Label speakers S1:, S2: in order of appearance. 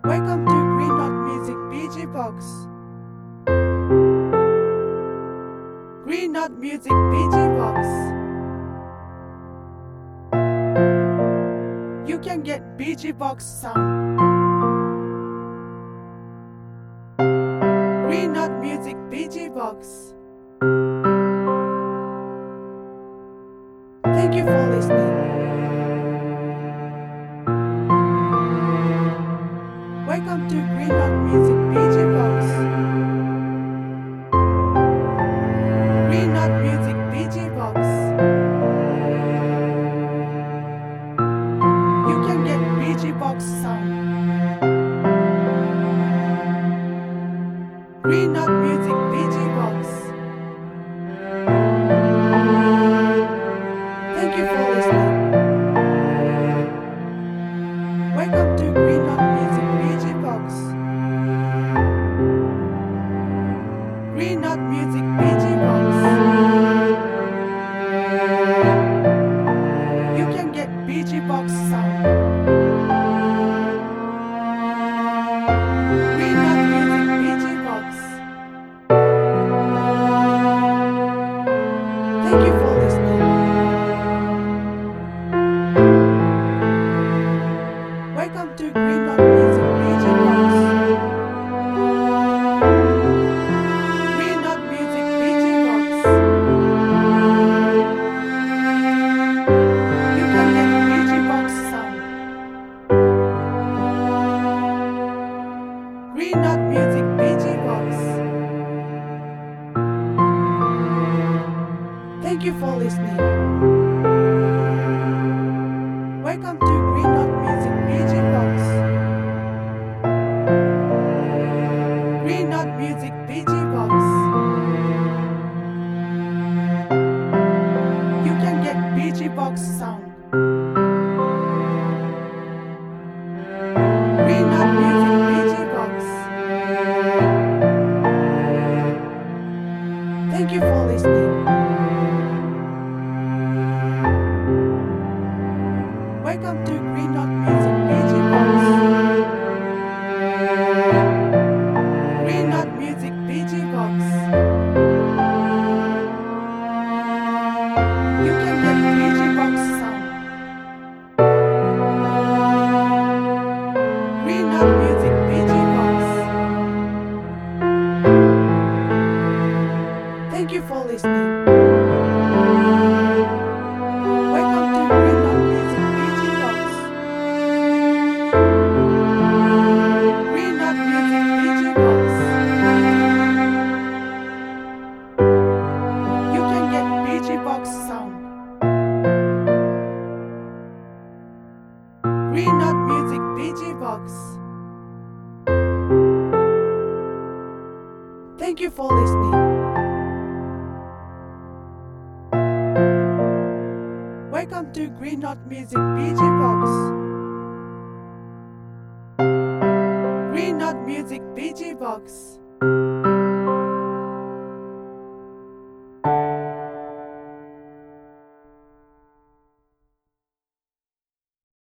S1: Welcome to Green Dot Music BG Box. Green Dot Music BG Box. You can get BG Box sound. Green Dot Music BG Box. Thank you for listening. Welcome to Green Dot Music BG Box. Green Dot Music BG Box. You can get BG Box sound. Green Dot Music BG Box. Thank you for listening. Welcome to Green Dot Music BG Box. Green Dot Music BG Box. You can get BG Box sound. Green Dot Music BG Box. Thank you for listening. Welcome to Green Dot Music BG Box. Green Dot Music BG Box. You can get BG Box sound. Green Dot Music BG Box. Thank you for listening. Welcome to Green Dot Music BG Box. Green Dot Music BG Box. You can get BG Box sound. Green Dot Music BG Box. Thank you for listening. Welcome to Green Dot Music BG Box. Green Dot Music BG Box. You can get BG Box sound. Green Dot Music BG Box. Thank you for listening. Welcome to Green Dot Music BG Box. Green Dot Music BG Box. You can get BG Box sound. Green Dot Music BG Box. Thank you for listening. Welcome to Green Dot Music BG Box. Green Dot Music BG Box.